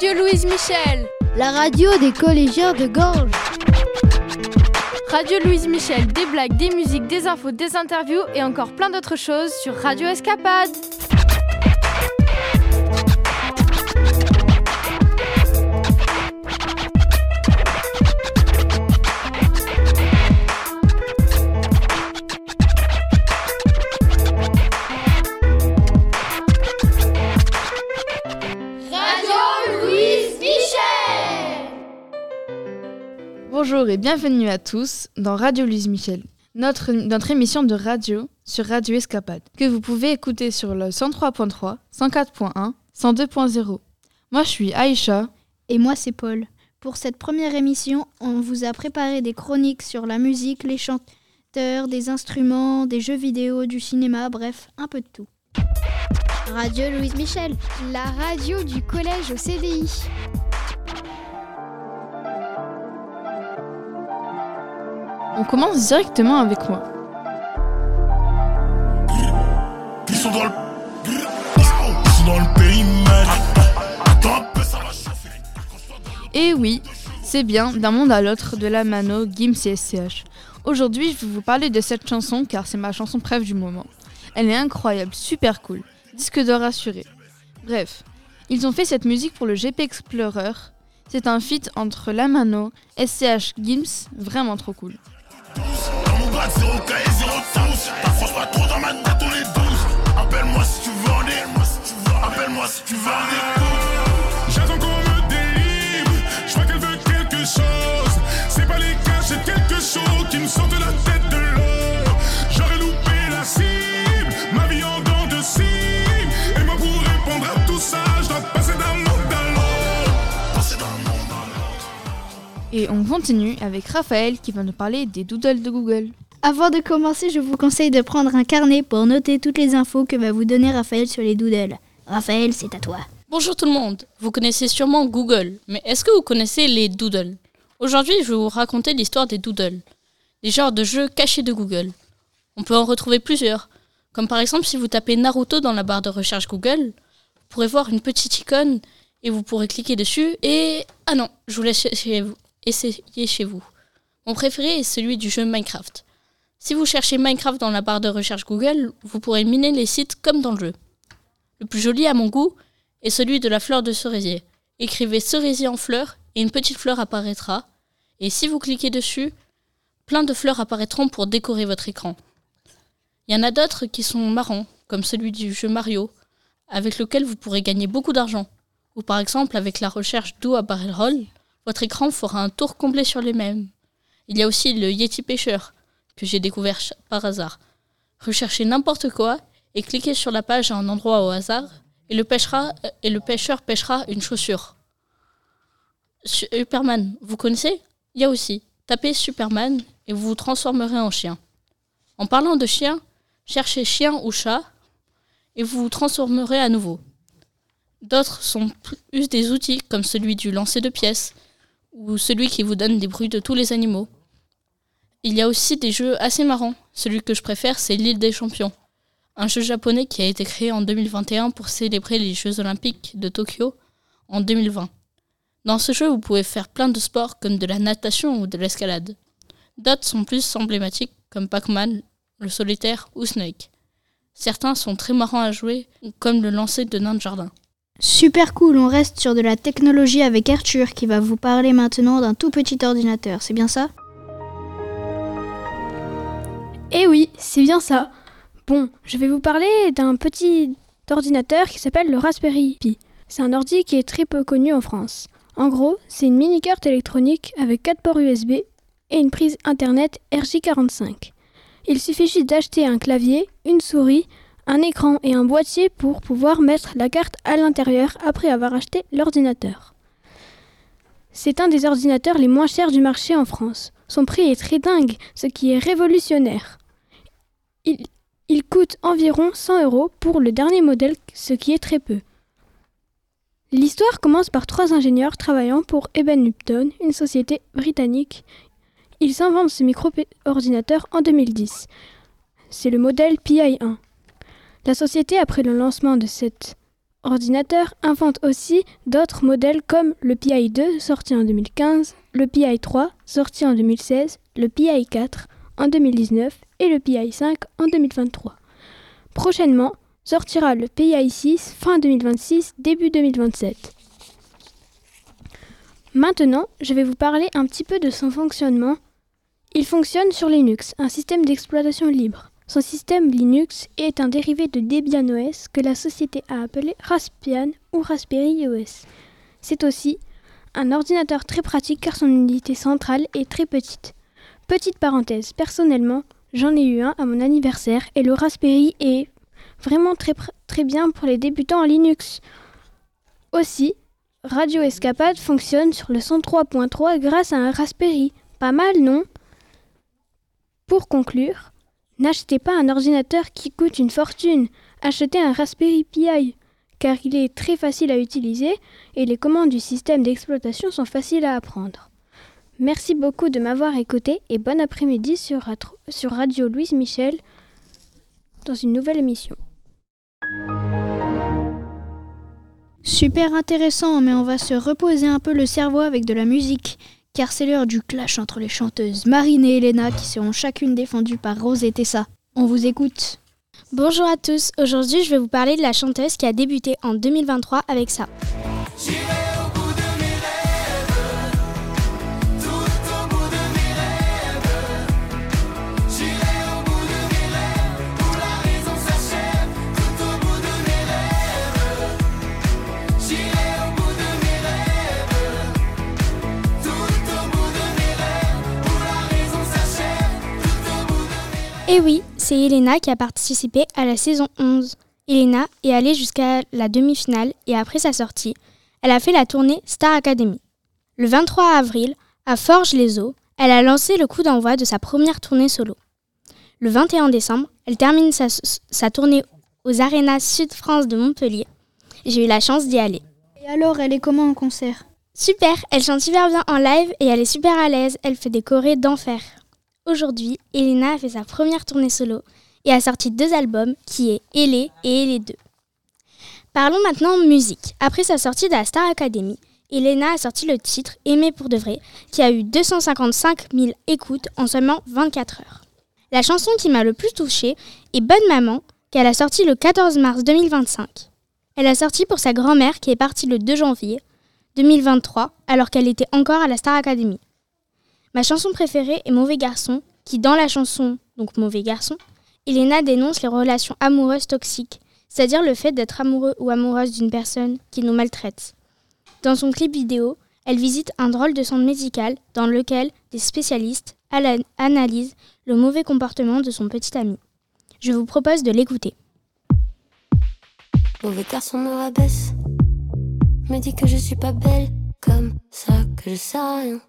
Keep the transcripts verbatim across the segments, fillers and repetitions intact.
Radio Louise Michel, la radio des collégiens de Ganges. Radio Louise Michel, des blagues, des musiques, des infos, des interviews et encore plein d'autres choses sur Radio Escapade. Bonjour et bienvenue à tous dans Radio Louise Michel, notre, notre émission de radio sur Radio Escapade, que vous pouvez écouter sur le cent trois point trois, cent quatre point un, cent deux point zéro. Moi je suis Aïcha. Et moi c'est Paul. Pour cette première émission, on vous a préparé des chroniques sur la musique, les chanteurs, des instruments, des jeux vidéo, du cinéma, bref, un peu de tout. Radio Louise Michel, la radio du collège au C D I. On commence directement avec moi. Ils sont dans le... Ils sont dans le périmètre. Attends un peu, ça va chauffer. Et oui, c'est bien, d'un monde à l'autre, de la mano, Gims et S C H. Aujourd'hui, je vais vous parler de cette chanson car c'est ma chanson préf du moment. Elle est incroyable, super cool. Disque d'or assuré. Bref, ils ont fait cette musique pour le G P Explorer. C'est un feat entre la mano, S C H, Gims, vraiment trop cool. Dans mon grade, zéro K et zéro sauce. T'approches pas trop dans ma tête, on est douze. Appelle-moi si tu veux en est. Appelle-moi si tu veux en est. J'attends qu'on me délivre. Je vois qu'elle veut quelque chose. C'est pas les cas, c'est quelque chose qui me sort de la tête de l'eau. J'aurais loupé la cible. Ma vie en dents de cible. Et moi pour répondre à tout ça, je dois passer d'un monde à l'autre. Passer d'un monde à l'autre. Et on continue avec Raphaël qui va nous parler des doodles de Google. Avant de commencer, je vous conseille de prendre un carnet pour noter toutes les infos que va vous donner Raphaël sur les doodles. Raphaël, c'est à toi. Bonjour tout le monde, vous connaissez sûrement Google, mais est-ce que vous connaissez les doodles ? Aujourd'hui, je vais vous raconter l'histoire des doodles, des genres de jeux cachés de Google. On peut en retrouver plusieurs, comme par exemple si vous tapez Naruto dans la barre de recherche Google, vous pourrez voir une petite icône et vous pourrez cliquer dessus et... Ah non, je vous laisse chez vous. Essayez chez vous. Mon préféré est celui du jeu Minecraft. Si vous cherchez Minecraft dans la barre de recherche Google, vous pourrez miner les sites comme dans le jeu. Le plus joli à mon goût est celui de la fleur de cerisier. Écrivez cerisier en fleur et une petite fleur apparaîtra. Et si vous cliquez dessus, plein de fleurs apparaîtront pour décorer votre écran. Il y en a d'autres qui sont marrants, comme celui du jeu Mario, avec lequel vous pourrez gagner beaucoup d'argent. Ou par exemple avec la recherche Do a Barrel Roll, votre écran fera un tour complet sur les mêmes. Il y a aussi le Yeti pêcheur, que j'ai découvert par hasard. Recherchez n'importe quoi et cliquez sur la page à un endroit au hasard et le, pêchera, et le pêcheur pêchera une chaussure. Superman, vous connaissez ? Il y a aussi. Tapez Superman et vous vous transformerez en chien. En parlant de chien, cherchez chien ou chat et vous vous transformerez à nouveau. D'autres sont plus des outils comme celui du lancer de pièces ou celui qui vous donne des bruits de tous les animaux. Il y a aussi des jeux assez marrants. Celui que je préfère, c'est l'île des champions, un jeu japonais qui a été créé en deux mille vingt et un pour célébrer les Jeux olympiques de Tokyo en deux mille vingt. Dans ce jeu, vous pouvez faire plein de sports comme de la natation ou de l'escalade. D'autres sont plus emblématiques comme Pac-Man, le solitaire ou Snake. Certains sont très marrants à jouer, comme le lancer de nains de jardin. Super cool, on reste sur de la technologie avec Arthur qui va vous parler maintenant d'un tout petit ordinateur, c'est bien ça ? Eh oui, c'est bien ça. Bon, je vais vous parler d'un petit ordinateur qui s'appelle le Raspberry Pi. C'est un ordi qui est très peu connu en France. En gros, c'est une mini-carte électronique avec quatre ports U S B et une prise internet R J quarante-cinq. Il suffit juste d'acheter un clavier, une souris, un écran et un boîtier pour pouvoir mettre la carte à l'intérieur après avoir acheté l'ordinateur. C'est un des ordinateurs les moins chers du marché en France. Son prix est très dingue, ce qui est révolutionnaire. Il, il coûte environ cent euros pour le dernier modèle, ce qui est très peu. L'histoire commence par trois ingénieurs travaillant pour Eben Lupton, une société britannique. Ils inventent ce micro-ordinateur en deux mille dix. C'est le modèle Pi un. La société, après le lancement de cet ordinateur invente aussi d'autres modèles comme le Pi i deux sorti en deux mille quinze, le Pi i trois sorti en deux mille seize, le Pi i quatre en deux mille dix-neuf et le Pi i cinq en deux mille vingt-trois. Prochainement, sortira le Pi i six fin deux mille vingt-six, début deux mille vingt-sept. Maintenant, je vais vous parler un petit peu de son fonctionnement. Il fonctionne sur Linux, un système d'exploitation libre. Son système Linux est un dérivé de Debian O S que la société a appelé Raspbian ou Raspberry O S. C'est aussi un ordinateur très pratique car son unité centrale est très petite. Petite parenthèse, personnellement, j'en ai eu un à mon anniversaire et le Raspberry est vraiment très, très bien pour les débutants en Linux. Aussi, Radio Escapade fonctionne sur le cent trois point trois grâce à un Raspberry. Pas mal, non ? Pour conclure, n'achetez pas un ordinateur qui coûte une fortune, achetez un Raspberry Pi, car il est très facile à utiliser et les commandes du système d'exploitation sont faciles à apprendre. Merci beaucoup de m'avoir écouté et bon après-midi sur, sur Radio Louise Michel dans une nouvelle émission. Super intéressant, mais on va se reposer un peu le cerveau avec de la musique. Car c'est l'heure du clash entre les chanteuses Marine et Elena qui seront chacune défendues par Rose et Tessa. On vous écoute. Bonjour à tous, aujourd'hui je vais vous parler de la chanteuse qui a débuté en deux mille vingt-trois avec ça. Et oui, c'est Elena qui a participé à la saison onze. Elena est allée jusqu'à la demi-finale et après sa sortie, elle a fait la tournée Star Academy. Le vingt-trois avril, à Forges-les-Eaux, elle a lancé le coup d'envoi de sa première tournée solo. Le vingt et un décembre, elle termine sa, sa tournée aux Arénas Sud-France de Montpellier. J'ai eu la chance d'y aller. Et alors, elle est comment en concert ? Super, elle chante super bien en live et elle est super à l'aise, elle fait des chorés d'enfer. Aujourd'hui, Elena a fait sa première tournée solo et a sorti deux albums qui est Elé et Elé deux. Parlons maintenant musique. Après sa sortie de la Star Academy, Elena a sorti le titre Aimer pour de vrai qui a eu deux cent cinquante-cinq mille écoutes en seulement vingt-quatre heures. La chanson qui m'a le plus touchée est Bonne Maman qu'elle a sortie le quatorze mars deux mille vingt-cinq. Elle a sorti pour sa grand-mère qui est partie le deux janvier deux mille vingt-trois alors qu'elle était encore à la Star Academy. Ma chanson préférée est Mauvais garçon, qui dans la chanson, donc Mauvais garçon, Elena dénonce les relations amoureuses toxiques, c'est-à-dire le fait d'être amoureux ou amoureuse d'une personne qui nous maltraite. Dans son clip vidéo, elle visite un drôle de centre médical dans lequel des spécialistes analysent le mauvais comportement de son petit ami. Je vous propose de l'écouter. Mauvais garçon me rabaisse, me dit que je suis pas belle, comme ça que je sers à rien.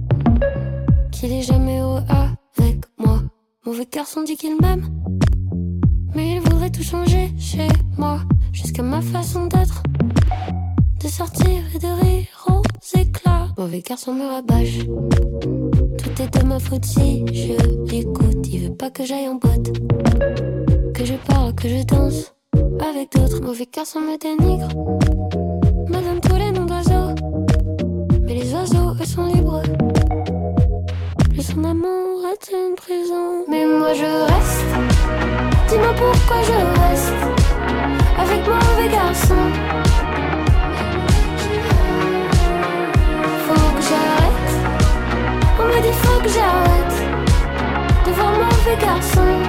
Qu'il est jamais heureux avec moi. Mauvais garçon dit qu'il m'aime, mais il voudrait tout changer chez moi, jusqu'à ma façon d'être, de sortir et de rire aux éclats. Mauvais garçon me rabâche, tout est de ma faute si je l'écoute. Il veut pas que j'aille en boîte, que je parle, que je danse avec d'autres. Mauvais garçon me dénigre, me donne tous les noms d'oiseaux, mais les oiseaux eux sont libres. Son amour est une prison, mais moi je reste. Dis-moi pourquoi je reste avec mauvais garçon. Faut que j'arrête. On m'a dit faut que j'arrête de voir mauvais garçon.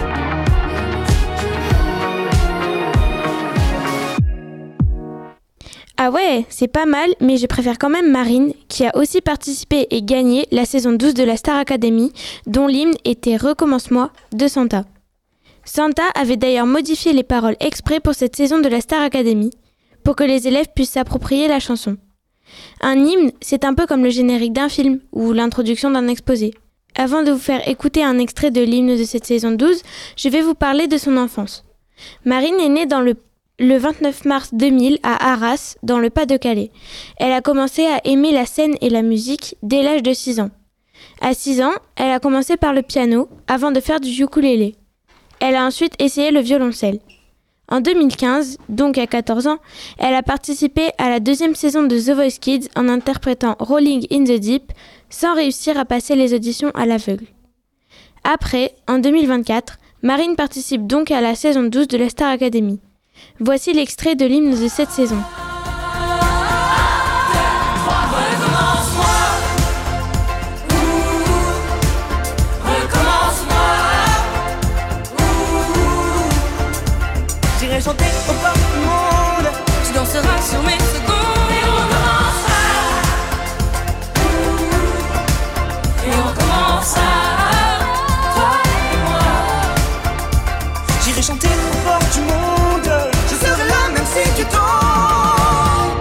Ah ouais, c'est pas mal, mais je préfère quand même Marine, qui a aussi participé et gagné la saison douze de la Star Academy, dont l'hymne était Recommence-moi de Santa. Santa avait d'ailleurs modifié les paroles exprès pour cette saison de la Star Academy, pour que les élèves puissent s'approprier la chanson. Un hymne, c'est un peu comme le générique d'un film ou l'introduction d'un exposé. Avant de vous faire écouter un extrait de l'hymne de cette saison douze, je vais vous parler de son enfance. Marine est née dans le Le vingt-neuf mars deux mille à Arras, dans le Pas-de-Calais. Elle a commencé à aimer la scène et la musique dès l'âge de six ans. À six ans, elle a commencé par le piano avant de faire du ukulélé. Elle a ensuite essayé le violoncelle. En deux mille quinze, donc à quatorze ans, elle a participé à la deuxième saison de The Voice Kids en interprétant Rolling in the Deep, sans réussir à passer les auditions à l'aveugle. Après, en deux mille vingt-quatre, Marine participe donc à la saison douze de la Star Academy. Voici l'extrait de l'hymne de cette saison. J'irai chanter au bord du monde, tu danseras sur mes secondes. Et on recommencera. Et on recommencera. Toi et moi. J'irai chanter au bord du monde, je serai là même si tu tombes.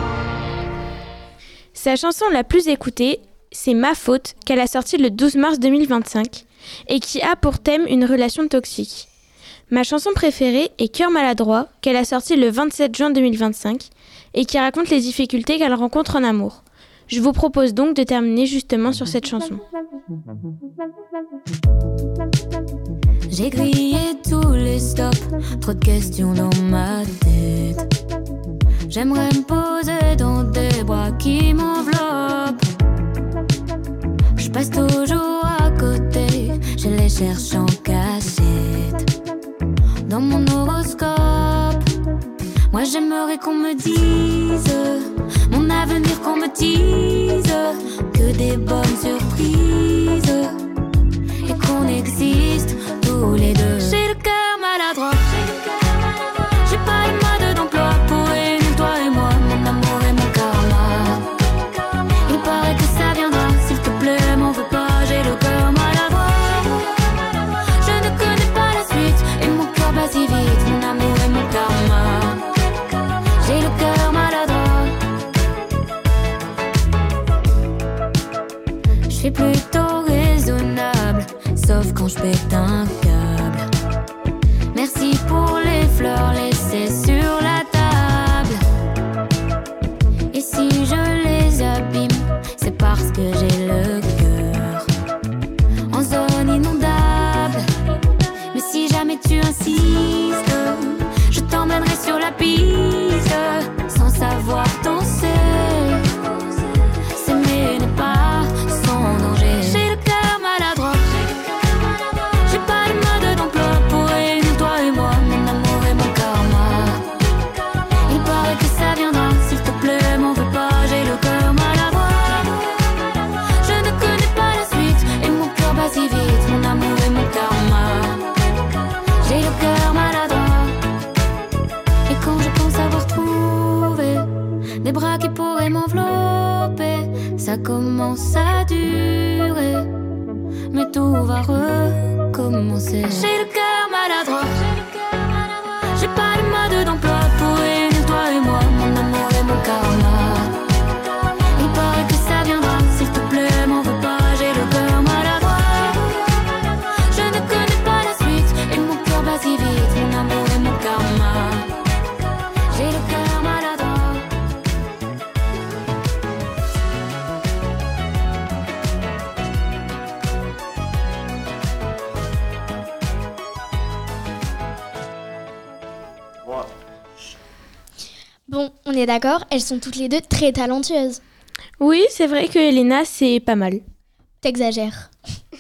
Sa chanson la plus écoutée, c'est Ma faute, qu'elle a sortie le douze mars deux mille vingt-cinq et qui a pour thème une relation toxique. Ma chanson préférée est Cœur maladroit, qu'elle a sortie le vingt-sept juin deux mille vingt-cinq et qui raconte les difficultés qu'elle rencontre en amour. Je vous propose donc de terminer justement sur cette chanson. J'ai grillé tous les stops, trop de questions dans ma tête. J'aimerais me poser dans des bras qui m'enveloppent. Je passe toujours à côté, je les cherche en cachette. Dans mon horoscope, moi j'aimerais qu'on me dise mon avenir, qu'on me dise que des bonnes surprises et qu'on existe tous les deux. J'ai le cœur maladroit, j'ai pas le mode d'emploi pour réunir toi et moi, mon amour et mon karma. Il paraît que ça viendra, s'il te plaît m'en veux pas, j'ai le cœur maladroit. Je ne connais pas la suite et mon cœur bat si vite, mon amour et mon karma. J'ai le cœur maladroit. Je suis plutôt raisonnable, sauf quand je pète un câble. Merci pour les fleurs laissées sur la table. Et si je les abîme, c'est parce que j'ai le cœur en zone inondable. Mais si jamais tu insistes, je t'emmènerai sur la piste, sans savoir danser. S'aimer n'est pas sans danger. J'ai le cœur maladroit, j'ai pas le mode d'emploi pour réunir toi et moi, mon amour et mon karma. Il paraît que ça viendra, s'il te plaît m'en veux pas, j'ai le cœur maladroit. Je ne connais pas la suite et mon cœur bat si vite, mon amour et mon karma. J'ai le cœur maladroit. Et quand je pense avoir trouvé des bras qui pourraient m'envelopper, ça commence à durer, mais tout va recommencer. J'ai le cœur maladroit, j'ai pas le mode d'emploi pour réunir toi et moi, mon amour et mon karma. Il paraît que ça viendra, s'il te plaît m'en veux pas, j'ai le cœur maladroit. Je ne connais pas la suite et mon cœur bat si vite, mon amour et mon karma. J'ai le cœur maladroit. Bon, on est d'accord, elles sont toutes les deux très talentueuses. Oui, c'est vrai que Elena, c'est pas mal. T'exagères.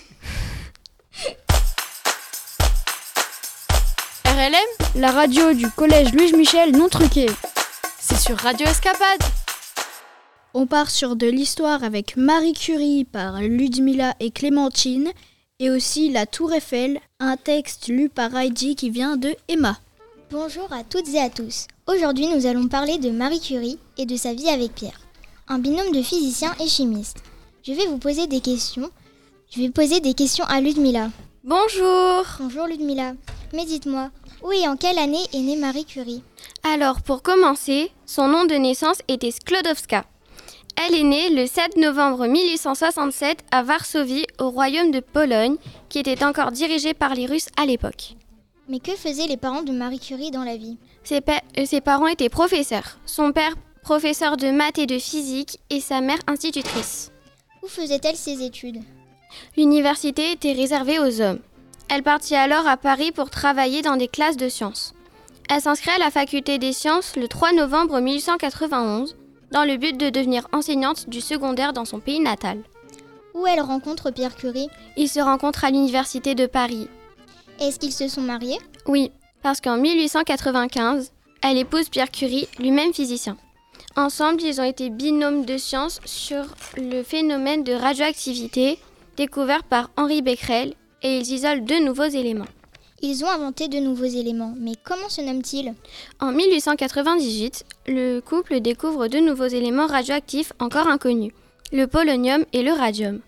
R L M, La radio du collège Louise Michel non truquée. c'est sur Radio Escapade. On part sur de l'histoire avec Marie Curie par Ludmilla et Clémentine et aussi La Tour Eiffel, un texte lu par Heidi qui vient de Emma. Bonjour à toutes et à tous. Aujourd'hui, nous allons parler de Marie Curie et de sa vie avec Pierre, un binôme de physiciens et chimistes. Je vais vous poser des questions. Je vais poser des questions à Ludmilla. Bonjour. Bonjour Ludmilla. Mais dites-moi, où et en quelle année est née Marie Curie ? Alors, pour commencer, son nom de naissance était Sklodowska. Elle est née le sept novembre mille huit cent soixante-sept à Varsovie, au royaume de Pologne, qui était encore dirigé par les Russes à l'époque. Mais que faisaient les parents de Marie Curie dans la vie ? Ses, pa- euh, ses parents étaient professeurs. Son père, professeur de maths et de physique, et sa mère, institutrice. Où faisait-elle ses études ? L'université était réservée aux hommes. Elle partit alors à Paris pour travailler dans des classes de sciences. Elle s'inscrit à la faculté des sciences le trois novembre mille huit cent quatre-vingt-onze dans le but de devenir enseignante du secondaire dans son pays natal. Où elle rencontre Pierre Curie? Ils se rencontrent à l'université de Paris. Est-ce qu'ils se sont mariés? Oui, parce qu'en mille huit cent quatre-vingt-quinze, elle épouse Pierre Curie, lui-même physicien. Ensemble, ils ont été binômes de science sur le phénomène de radioactivité découvert par Henri Becquerel et ils isolent deux nouveaux éléments. Ils ont inventé de nouveaux éléments, mais comment se nomment-ils? En mille huit cent quatre-vingt-dix-huit, le couple découvre deux nouveaux éléments radioactifs encore inconnus, le polonium et le radium.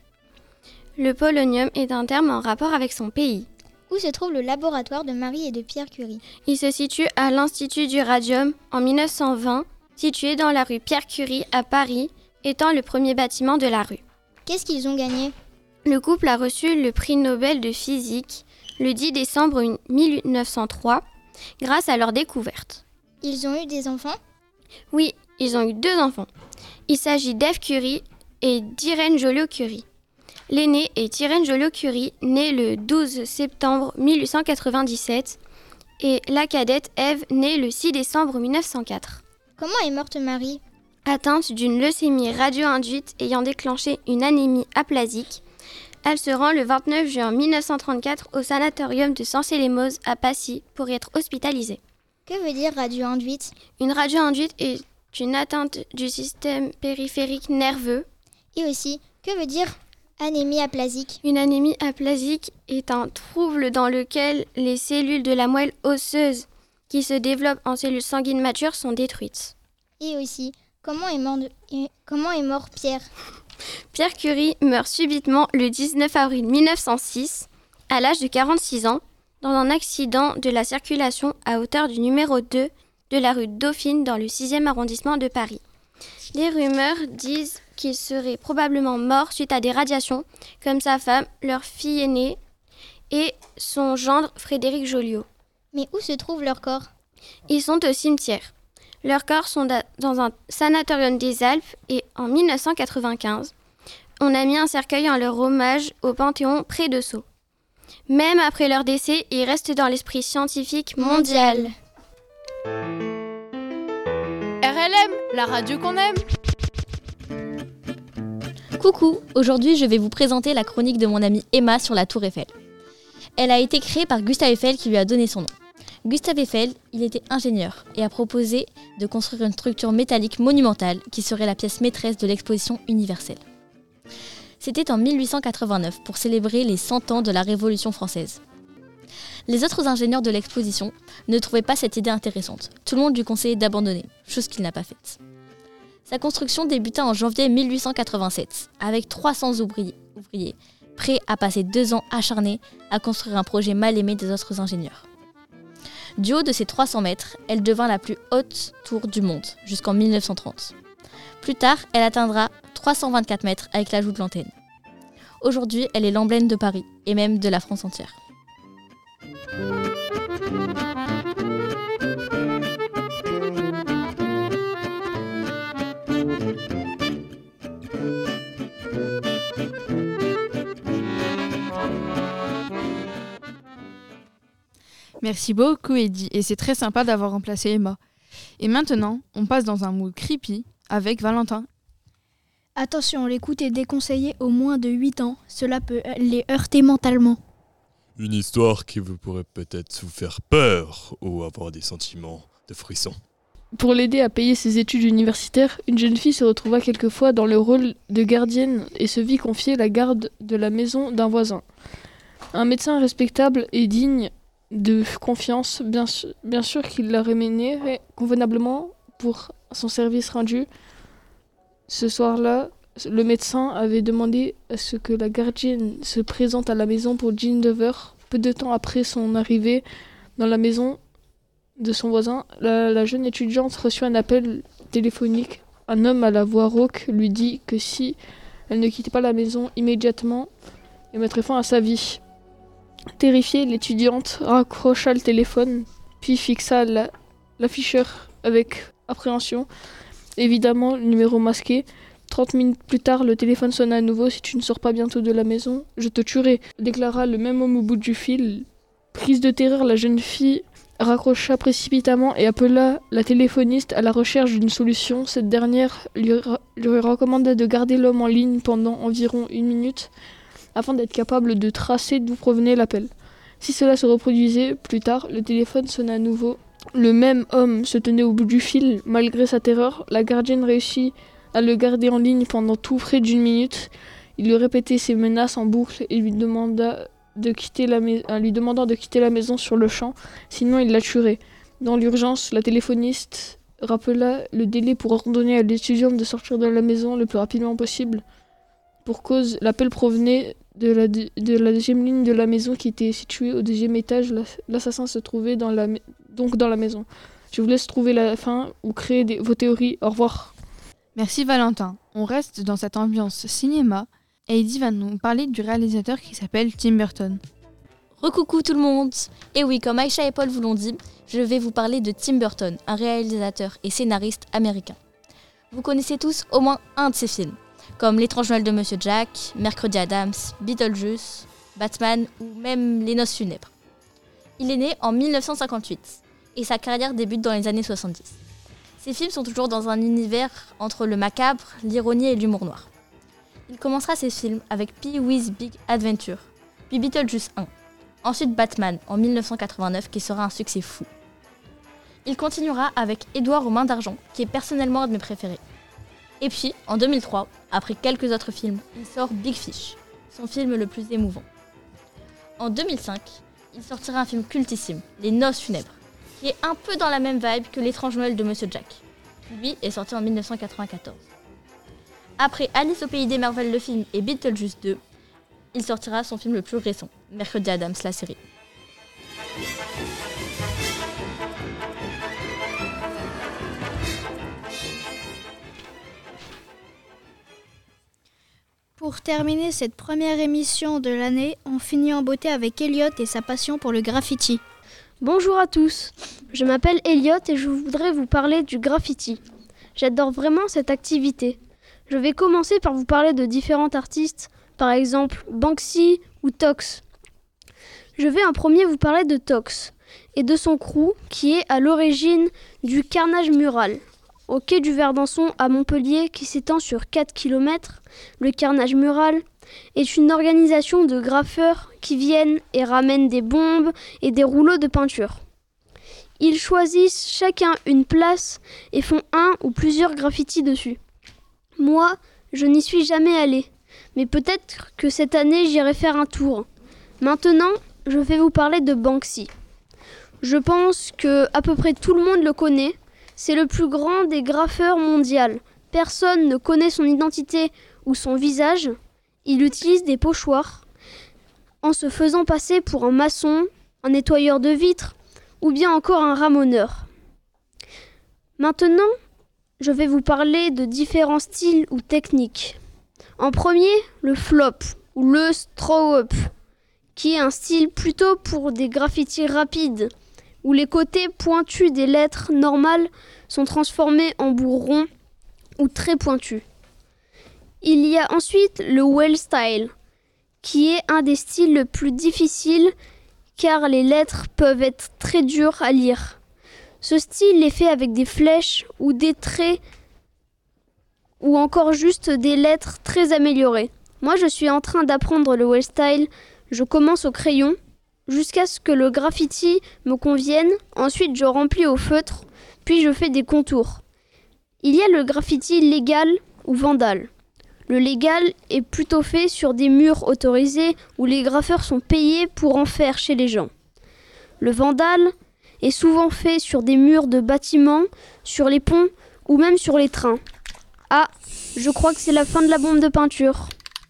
Le polonium est un terme en rapport avec son pays. Où se trouve le laboratoire de Marie et de Pierre Curie? Il se situe à l'Institut du Radium en mille neuf cent vingt, situé dans la rue Pierre Curie à Paris, étant le premier bâtiment de la rue. Qu'est-ce qu'ils ont gagné? Le couple a reçu le prix Nobel de physique le dix décembre mille neuf cent trois grâce à leur découverte. Ils ont eu des enfants? Oui, ils ont eu deux enfants. Il s'agit d'Ève Curie et d'Irène Joliot-Curie. L'aîné est Irène Joliot-Curie, née le douze septembre mille huit cent quatre-vingt-dix-sept, et la cadette Ève, née le six décembre mille neuf cent quatre. Comment est morte Marie? Atteinte d'une leucémie radio-induite ayant déclenché une anémie aplasique, elle se rend le vingt-neuf juin mille neuf cent trente-quatre au sanatorium de Sancé-les-Mauses à Passy pour y être hospitalisée. Que veut dire radio-induite? Une radio-induite est une atteinte du système périphérique nerveux. Et aussi, que veut dire anémie aplasique? Une anémie aplasique est un trouble dans lequel les cellules de la moelle osseuse qui se développent en cellules sanguines matures sont détruites. Et aussi, comment est mort, de... comment est mort Pierre? Pierre Curie meurt subitement le dix-neuf avril mille neuf cent six, à l'âge de quarante-six ans, dans un accident de la circulation à hauteur du numéro deux de la rue Dauphine dans le sixième arrondissement de Paris. Les rumeurs disent qu'il serait probablement mort suite à des radiations, comme sa femme, leur fille aînée et son gendre Frédéric Joliot. Mais où se trouvent leurs corps? Ils sont au cimetière. Leurs corps sont dans un sanatorium des Alpes et en mille neuf cent quatre-vingt-quinze, on a mis un cercueil en leur hommage au Panthéon près de Sceaux. Même après leur décès, ils restent dans l'esprit scientifique mondial. R L M, la radio qu'on aime. Coucou, aujourd'hui je vais vous présenter la chronique de mon amie Emma sur la Tour Eiffel. Elle a été créée par Gustave Eiffel qui lui a donné son nom. Gustave Eiffel, il était ingénieur et a proposé de construire une structure métallique monumentale qui serait la pièce maîtresse de l'exposition universelle. C'était en mille huit cent quatre-vingt-neuf pour célébrer les cent ans de la Révolution française. Les autres ingénieurs de l'exposition ne trouvaient pas cette idée intéressante. Tout le monde lui conseillait d'abandonner, chose qu'il n'a pas faite. Sa construction débuta en janvier mille huit cent quatre-vingt-sept avec trois cents ouvriers, ouvriers prêts à passer deux ans acharnés à construire un projet mal aimé des autres ingénieurs. Du haut de ses trois cents mètres, elle devint la plus haute tour du monde, jusqu'en mille neuf cent trente. Plus tard, elle atteindra trois cent vingt-quatre mètres avec l'ajout de l'antenne. Aujourd'hui, elle est l'emblème de Paris, et même de la France entière. Merci beaucoup Eddie, et c'est très sympa d'avoir remplacé Emma. Et maintenant, on passe dans un mood creepy avec Valentin. Attention, l'écoute est déconseillée aux moins de huit ans, cela peut les heurter mentalement. Une histoire qui vous pourrait peut-être vous faire peur ou avoir des sentiments de frisson. Pour l'aider à payer ses études universitaires, une jeune fille se retrouva quelquefois dans le rôle de gardienne et se vit confier la garde de la maison d'un voisin. Un médecin respectable et digne de confiance, bien sûr, bien sûr qu'il la rémunérait convenablement pour son service rendu. Ce soir-là, le médecin avait demandé à ce que la gardienne se présente à la maison pour dix-neuf heures. Peu de temps après son arrivée dans la maison de son voisin, la, la jeune étudiante reçut un appel téléphonique. Un homme à la voix rauque lui dit que si elle ne quittait pas la maison immédiatement, il mettrait fin à sa vie. Terrifiée, l'étudiante raccrocha le téléphone, puis fixa la, l'afficheur avec appréhension. Évidemment, le numéro masqué. Trente minutes plus tard, le téléphone sonna à nouveau. « Si tu ne sors pas bientôt de la maison, je te tuerai », déclara le même homme au bout du fil. Prise de terreur, la jeune fille raccrocha précipitamment et appela la téléphoniste à la recherche d'une solution. Cette dernière lui, ra- lui recommanda de garder l'homme en ligne pendant environ une minute afin d'être capable de tracer d'où provenait l'appel. Si cela se reproduisait plus tard, le téléphone sonna à nouveau. Le même homme se tenait au bout du fil. Malgré sa terreur, la gardienne réussit à le garder en ligne pendant tout près d'une minute. Il lui répétait ses menaces en boucle et lui demanda de quitter la mais- en lui demandant de quitter la maison sur le champ, sinon il la tuerait. Dans l'urgence, la téléphoniste rappela le délai pour ordonner à l'étudiante de sortir de la maison le plus rapidement possible. Pour cause, l'appel provenait de la, de, de la deuxième ligne de la maison qui était située au deuxième étage. L'assassin se trouvait dans la, donc dans la maison. Je vous laisse trouver la fin ou créer des, vos théories. Au revoir. Merci Valentin. On reste dans cette ambiance cinéma. Et Heidi va nous parler du réalisateur qui s'appelle Tim Burton. Recoucou tout le monde. Et oui, comme Aïcha et Paul vous l'ont dit, je vais vous parler de Tim Burton, un réalisateur et scénariste américain. Vous connaissez tous au moins un de ses films, comme L'étrange Noël de Monsieur Jack, Mercredi Addams, Beetlejuice, Batman ou même Les Noces funèbres. Il est né en dix-neuf cent cinquante-huit et sa carrière débute dans les années soixante-dix. Ses films sont toujours dans un univers entre le macabre, l'ironie et l'humour noir. Il commencera ses films avec Pee-wee's Big Adventure, puis Beetlejuice un, ensuite Batman en dix-neuf cent quatre-vingt-neuf qui sera un succès fou. Il continuera avec Édouard aux mains d'argent, qui est personnellement un de mes préférés. Et puis, en deux mille trois, après quelques autres films, il sort Big Fish, son film le plus émouvant. En deux mille cinq, il sortira un film cultissime, Les Noces funèbres, qui est un peu dans la même vibe que L'étrange Noël de Monsieur Jack, qui lui est sorti en dix-neuf cent quatre-vingt-quatorze. Après Alice au pays des merveilles le film et Beetlejuice deux, il sortira son film le plus récent, Mercredi Addams la série. Pour terminer cette première émission de l'année, on finit en beauté avec Elliot et sa passion pour le graffiti. Bonjour à tous, je m'appelle Elliot et je voudrais vous parler du graffiti. J'adore vraiment cette activité. Je vais commencer par vous parler de différents artistes, par exemple Banksy ou Tox. Je vais en premier vous parler de Tox et de son crew qui est à l'origine du Carnage Mural. Au quai du Verdançon à Montpellier qui s'étend sur quatre kilomètres, le Carnage Mural est une organisation de graffeurs qui viennent et ramènent des bombes et des rouleaux de peinture. Ils choisissent chacun une place et font un ou plusieurs graffitis dessus. Moi, je n'y suis jamais allée, mais peut-être que cette année j'irai faire un tour. Maintenant, je vais vous parler de Banksy. Je pense que à peu près tout le monde le connaît. C'est le plus grand des graffeurs mondiaux. Personne ne connaît son identité ou son visage. Il utilise des pochoirs en se faisant passer pour un maçon, un nettoyeur de vitres ou bien encore un ramoneur. Maintenant, je vais vous parler de différents styles ou techniques. En premier, le flop ou le straw-up, qui est un style plutôt pour des graffitis rapides, où les côtés pointus des lettres normales sont transformés en bourrons ou très pointus. Il y a ensuite le well style, qui est un des styles les plus difficiles car les lettres peuvent être très dures à lire. Ce style est fait avec des flèches ou des traits ou encore juste des lettres très améliorées. Moi, je suis en train d'apprendre le well style. Je commence au crayon jusqu'à ce que le graffiti me convienne. Ensuite, je remplis au feutre, puis je fais des contours. Il y a le graffiti légal ou vandale. Le légal est plutôt fait sur des murs autorisés où les graffeurs sont payés pour en faire chez les gens. Le vandale est souvent fait sur des murs de bâtiments, sur les ponts ou même sur les trains. Ah, je crois que c'est la fin de la bombe de peinture.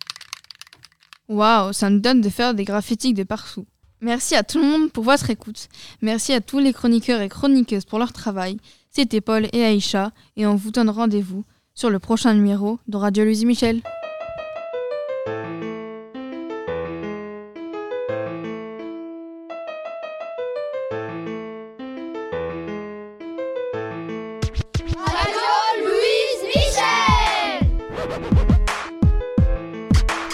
Waouh, ça nous donne de faire des graffitis de partout. Merci à tout le monde pour votre écoute. Merci à tous les chroniqueurs et chroniqueuses pour leur travail. C'était Paul et Aïcha et on vous donne rendez-vous sur le prochain numéro de Radio Louise Michel. Radio Louise Michel.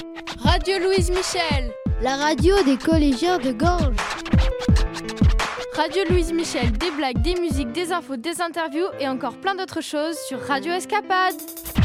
Radio Louise Michel, la radio des collégiens de Gorges. Radio Louise Michel, des blagues, des musiques, des infos, des interviews et encore plein d'autres choses sur Radio Escapade.